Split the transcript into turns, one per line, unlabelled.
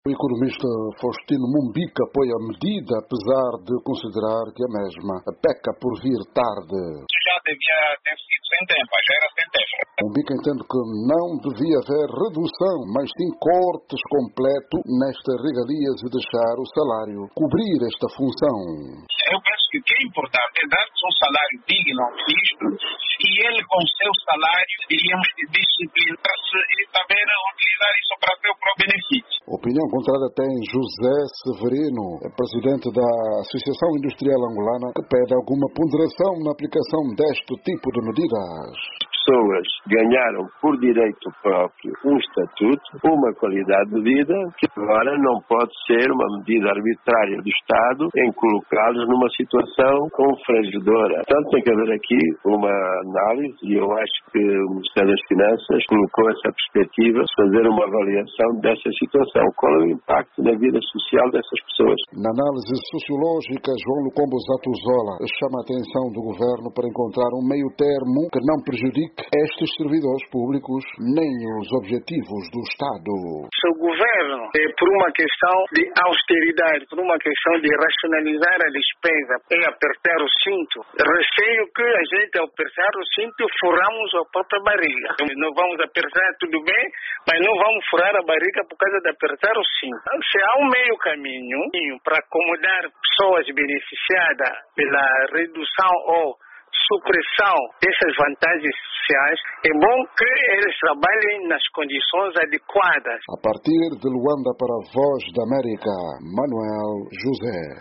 O economista Faustino Mumbica apoia a medida, apesar de considerar que a mesma peca por vir tarde.
Já devia ter sido sem tempo, já era sem tempo.
Mumbica entende que não devia haver redução, mas sim cortes completo nestas regalias e deixar o salário cobrir esta função.
Eu penso que o que é importante é dar um salário digno ao ministro e ele, com o seu salário, diríamos, disciplinar-se e saber utilizar isso para seu próprio benefício.
Opinião contrária tem José Severino, presidente da Associação Industrial Angolana, que pede alguma ponderação na aplicação deste tipo de medidas.
Pessoas ganharam por direito próprio um estatuto, uma qualidade de vida, que agora não pode ser uma medida arbitrária do Estado em colocá-los numa situação confrangedora. Portanto, tem que haver aqui uma análise e eu acho que o Ministério das Finanças colocou essa perspectiva de fazer uma avaliação dessa situação. Qual é o impacto na vida social dessas pessoas?
Na análise sociológica, João Lucombo Zatuzola chama a atenção do Governo para encontrar um meio termo que não prejudique estes servidores públicos nem os objetivos do Estado.
Se o Governo, por uma questão de austeridade, por uma questão de racionalizar a despesa, é apertar o cinto, receio que a gente, ao apertar o cinto, furamos a própria barriga. Não vamos apertar, tudo bem, mas não vamos furar a barriga por causa de apertar o cinto. Se há um meio caminho para acomodar pessoas beneficiadas pela redução ou supressão dessas vantagens sociais, é bom que eles trabalhem nas condições adequadas.
A partir de Luanda para a Voz da América, Manuel José.